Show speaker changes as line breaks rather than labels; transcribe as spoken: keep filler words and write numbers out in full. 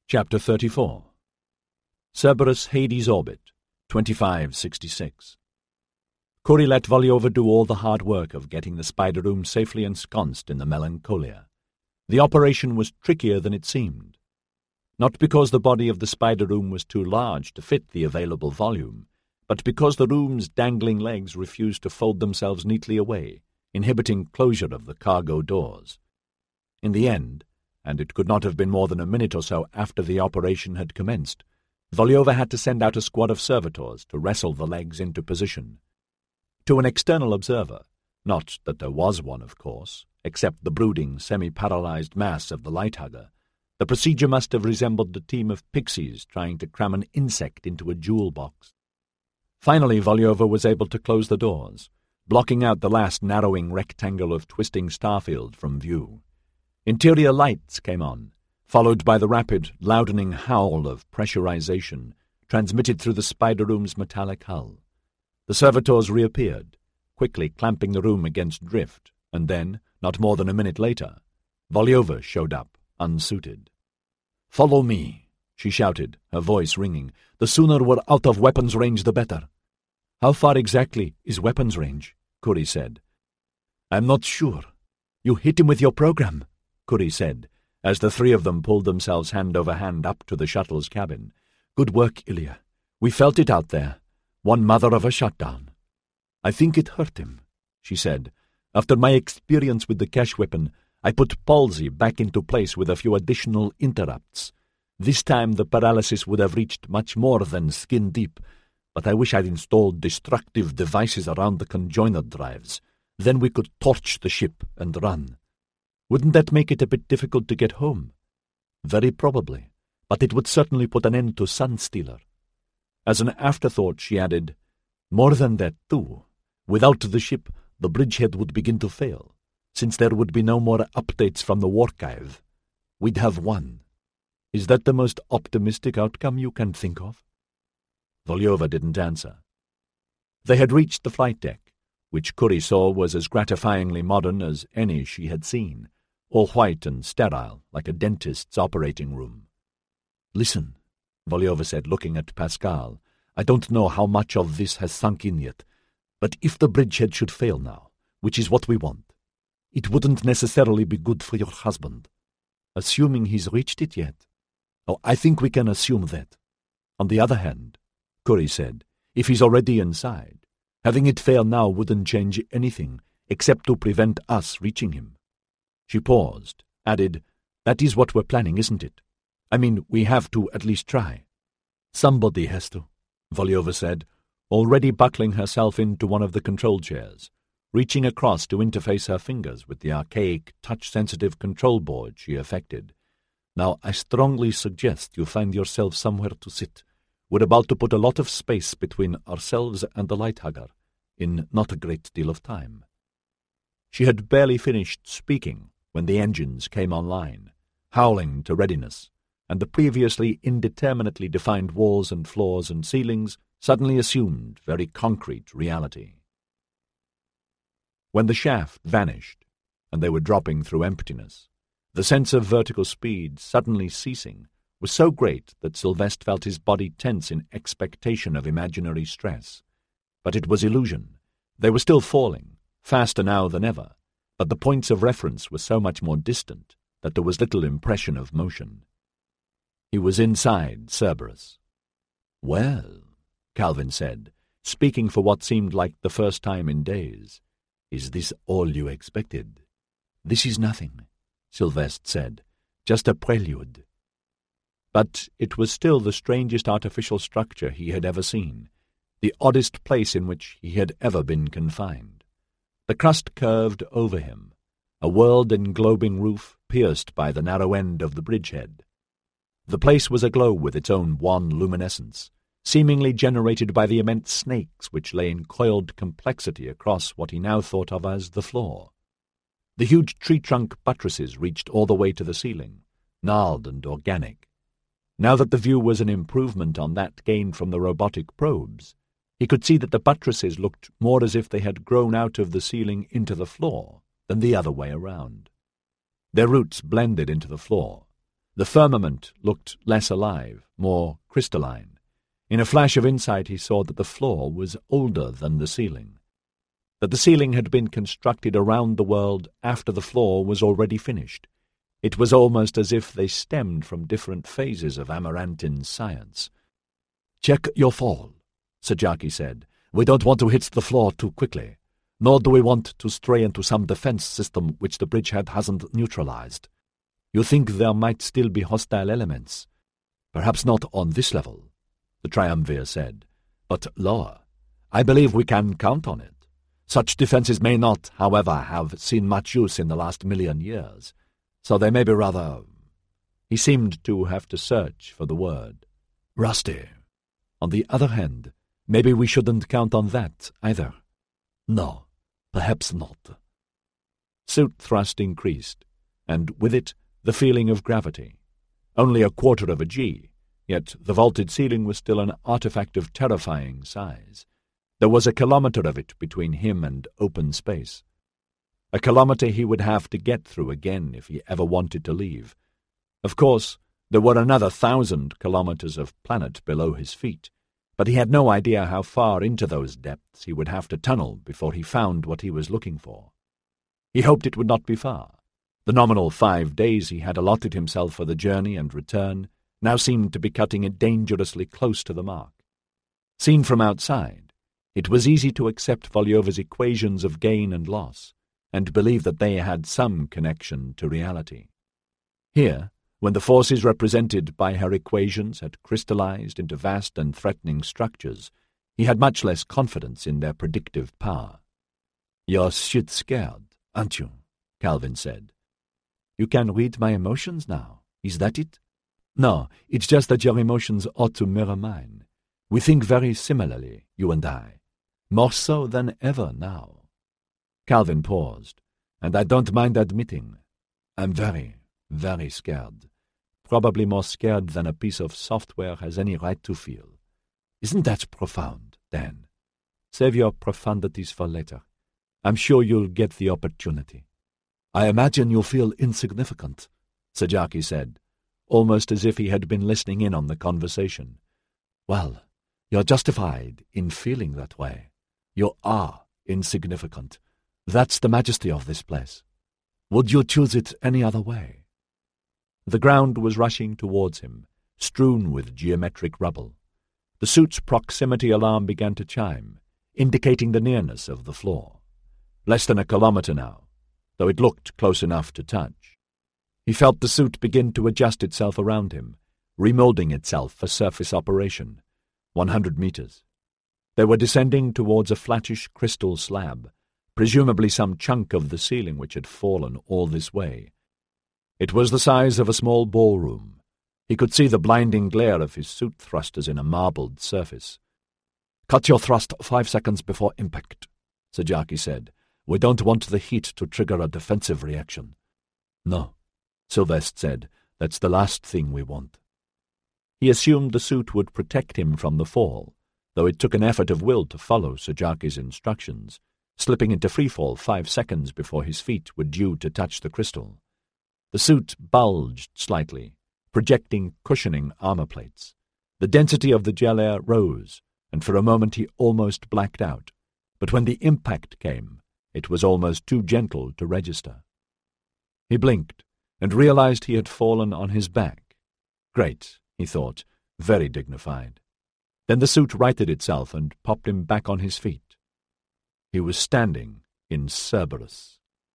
Chapter thirty-four. Cerberus Hades Orbit, twenty-five sixty-six. Curie let Volyova do all the hard work of getting the spider room safely ensconced in the Melancholia. The operation was trickier than it seemed. Not because the body of the spider room was too large to fit the available volume, but because the room's dangling legs refused to fold themselves neatly away, inhibiting closure of the cargo doors. In the end, and it could not have been more than a minute or so after the operation had commenced, Volyova had to send out a squad of servitors to wrestle the legs into position. To an external observer, not that there was one, of course, except the brooding, semi-paralyzed mass of the light-hugger, the procedure must have resembled the team of pixies trying to cram an insect into a jewel box. Finally, Volyova was able to close the doors, blocking out the last narrowing rectangle of twisting starfield from view. Interior lights came on, followed by the rapid, loudening howl of pressurization transmitted through the spider room's metallic hull. The servitors reappeared, quickly clamping the room against drift, and then, not more than a minute later, Volyova showed up, unsuited. "Follow me," she shouted, her voice ringing. "The sooner we're out of weapons range, the better." "How far exactly is weapons range?" Curie said. "I'm not sure. You hit him with your program," Curie said, as the three of them pulled themselves hand over hand up to the shuttle's cabin. "Good work, Ilya. We felt it out there. One mother of a shutdown." "I think it hurt him," she said. "After my experience with the cash weapon, I put palsy back into place with a few additional interrupts. This time the paralysis would have reached much more than skin deep, but I wish I'd installed destructive devices around the conjoiner drives. Then we could torch the ship and run. Wouldn't that make it a bit difficult to get home?" "Very probably, but it would certainly put an end to Sunstealer." As an afterthought, she added, "More than that, too. Without the ship, the bridgehead would begin to fail, since there would be no more updates from the Warchive. We'd have one. Is that the most optimistic outcome you can think of?" Volyova didn't answer. They had reached the flight deck, which Curie saw was as gratifyingly modern as any she had seen, all white and sterile, like a dentist's operating room. "Listen," Volyova said, looking at Pascal. "I don't know how much of this has sunk in yet, but if the bridgehead should fail now, which is what we want, it wouldn't necessarily be good for your husband. Assuming he's reached it yet. Oh, I think we can assume that. On the other hand," Curie said, "if he's already inside, having it fail now wouldn't change anything except to prevent us reaching him." She paused, added, "That is what we're planning, isn't it? I mean, we have to at least try." "Somebody has to," Volyova said, already buckling herself into one of the control chairs, reaching across to interface her fingers with the archaic, touch-sensitive control board she affected. "Now, I strongly suggest you find yourself somewhere to sit. We're about to put a lot of space between ourselves and the light-hugger, in not a great deal of time." She had barely finished speaking when the engines came online, howling to readiness, and the previously indeterminately defined walls and floors and ceilings suddenly assumed very concrete reality. When the shaft vanished, and they were dropping through emptiness, the sense of vertical speed suddenly ceasing was so great that Sylvestre felt his body tense in expectation of imaginary stress. But it was illusion. They were still falling, faster now than ever, but the points of reference were so much more distant that there was little impression of motion. He was inside Cerberus. "Well," Calvin said, speaking for what seemed like the first time in days, "is this all you expected?" "This is nothing," Sylvestre said, "just a prelude." But it was still the strangest artificial structure he had ever seen, the oddest place in which he had ever been confined. The crust curved over him, a world-englobing roof pierced by the narrow end of the bridgehead. The place was aglow with its own wan luminescence, seemingly generated by the immense snakes which lay in coiled complexity across what he now thought of as the floor. The huge tree-trunk buttresses reached all the way to the ceiling, gnarled and organic. Now that the view was an improvement on that gained from the robotic probes, he could see that the buttresses looked more as if they had grown out of the ceiling into the floor than the other way around. Their roots blended into the floor, The firmament looked less alive, more crystalline. In a flash of insight he saw that the floor was older than the ceiling, that the ceiling had been constructed around the world after the floor was already finished. It was almost as if they stemmed from different phases of Amarantin's science. "Check your fall," Sajaki said. "We don't want to hit the floor too quickly, nor do we want to stray into some defense system which the bridgehead hasn't neutralized. You think there might still be hostile elements? Perhaps not on this level," the triumvir said, "but lower. I believe we can count on it. Such defenses may not, however, have seen much use in the last million years, so they may be rather—" He seemed to have to search for the word. "Rusty. On the other hand, maybe we shouldn't count on that either. No, perhaps not." Suit thrust increased, and with it the feeling of gravity. Only a quarter of a G, yet the vaulted ceiling was still an artifact of terrifying size. There was a kilometre of it between him and open space. A kilometre he would have to get through again if he ever wanted to leave. Of course, there were another thousand kilometres of planet below his feet, but he had no idea how far into those depths he would have to tunnel before he found what he was looking for. He hoped it would not be far. The nominal five days he had allotted himself for the journey and return now seemed to be cutting it dangerously close to the mark. Seen from outside, it was easy to accept Volyova's equations of gain and loss, and believe that they had some connection to reality. Here, when the forces represented by her equations had crystallized into vast and threatening structures, he had much less confidence in their predictive power. "You're shit scared, aren't you?" Calvin said. "You can read my emotions now. Is that it?" "No, it's just that your emotions ought to mirror mine. We think very similarly, you and I. More so than ever now." Calvin paused. "And I don't mind admitting, I'm very, very scared. Probably more scared than a piece of software has any right to feel. Isn't that profound, Dan? Save your profundities for later. I'm sure you'll get the opportunity." "I imagine you feel insignificant," Sajaki said, almost as if he had been listening in on the conversation. "Well, you're justified in feeling that way. You are insignificant. That's the majesty of this place. Would you choose it any other way?" The ground was rushing towards him, strewn with geometric rubble. The suit's proximity alarm began to chime, indicating the nearness of the floor. Less than a kilometre now, though it looked close enough to touch. He felt the suit begin to adjust itself around him, remoulding itself for surface operation. One hundred metres. They were descending towards a flattish crystal slab, presumably some chunk of the ceiling which had fallen all this way. It was the size of a small ballroom. He could see the blinding glare of his suit thrusters in a marbled surface. "Cut your thrust five seconds before impact," Sajaki said. "We don't want the heat to trigger a defensive reaction." "No," Sylvester said. "That's the last thing we want." He assumed the suit would protect him from the fall, though it took an effort of will to follow Sajaki's instructions, slipping into freefall five seconds before his feet were due to touch the crystal. The suit bulged slightly, projecting cushioning armor plates. The density of the gel air rose, and for a moment he almost blacked out, but when the impact came, it was almost too gentle to register. He blinked, and realized he had fallen on his back. Great, he thought, very dignified. Then the suit righted itself and popped him back on his feet. He was standing in Cerberus.